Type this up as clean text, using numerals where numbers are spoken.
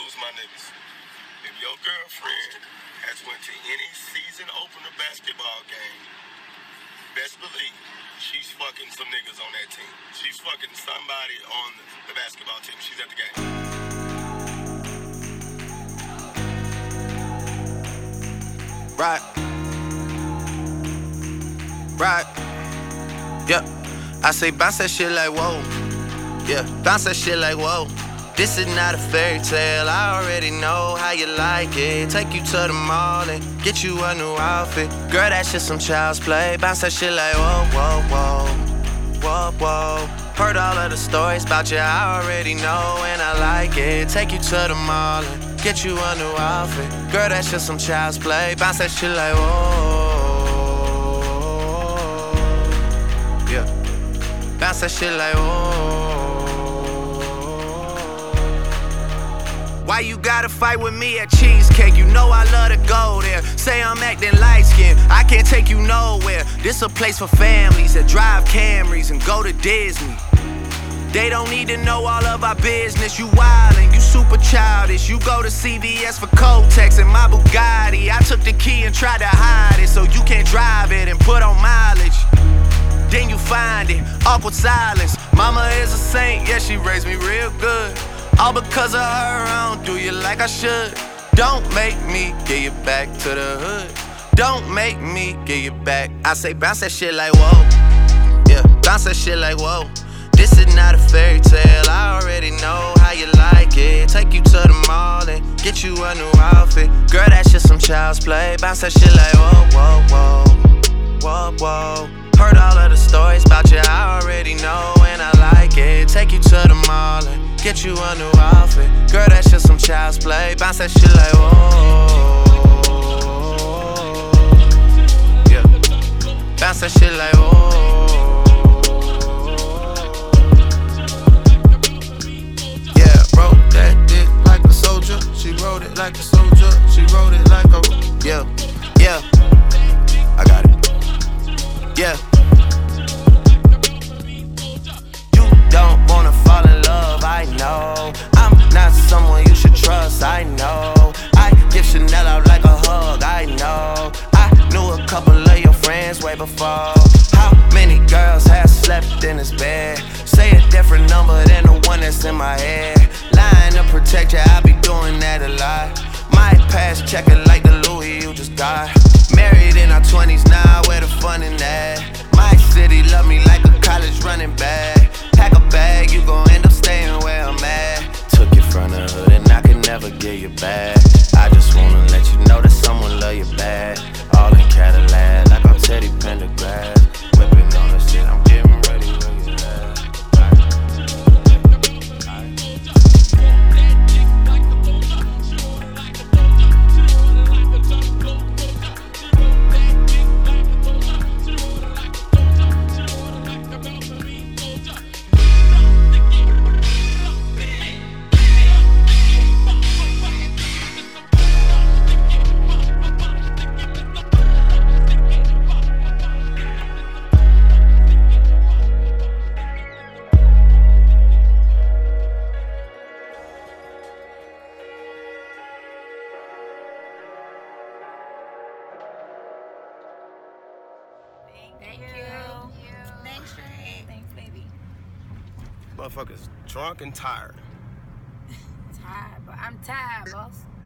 rules, my niggas. If your girlfriend has went to any season opener basketball game, best believe she's fucking some niggas on that team. She's fucking somebody on the basketball team. She's at the game. Right. Right. Yeah. I say bounce that shit like whoa. Yeah. Bounce that shit like whoa. This is not a fairy tale, I already know how you like it. Take you to the mall and get you a new outfit. Girl, that shit some child's play. Bounce that shit like whoa, whoa, whoa. Whoa, whoa. Heard all of the stories about you, I already know and I like it. Take you to the mall and get you a new outfit. Girl, that shit some child's play. Bounce that shit like whoa. Yeah. Bounce that shit like whoa. Why you gotta fight with me at Cheesecake? You know I love to go there. Say I'm acting light-skinned, I can't take you nowhere. This a place for families that drive Camrys and go to Disney. They don't need to know all of our business. You wildin', you super childish. You go to CVS for Kotex and my Bugatti. I took the key and tried to hide it so you can't drive it and put on mileage. Then you find it, awkward silence. Mama is a saint, yeah, she raised me real good. All because of her, I don't do you like I should. Don't make me get you back to the hood. Don't make me get you back. I say bounce that shit like whoa. Yeah, bounce that shit like whoa. This is not a fairy tale, I already know how you like it. Take you to the mall and get you a new outfit. Girl, that shit some child's play. Bounce that shit like whoa, whoa, whoa. Whoa, whoa. Heard all of the stories about you, I already know and I like it. Take you to the mall and get you a new outfit. Girl, that shit some child's play. Bounce that shit like whoa. Yeah. Bounce that shit like whoa. Yeah, wrote that dick like a soldier. She wrote it like a soldier. She wrote it like a yeah, yeah. I got it. Yeah. You don't wanna fall in love, I know. I'm not someone you should trust, I know. I give Chanel out like a hug, I know. I knew a couple of your friends way before. How many girls have slept in this bed? Say a different number than the one that's in my head. Lying to protect you, I be doing that a lot. My past checking like the Louis you just got. Married in our 20s now, where the fun in that? My city love me like a college running back. Pack a bag, you gon' end up staying where I'm at. Took you from the hood and I can never get you back. I just wanna let you know that someone love you bad. All in Cadillac, like I'm Teddy Pendergrass. Whipping on the shit, I'm getting ready where you at. Thank you. Thanks, Trey. Thanks, baby. Motherfuckers drunk and tired. Tired, but I'm tired, boss.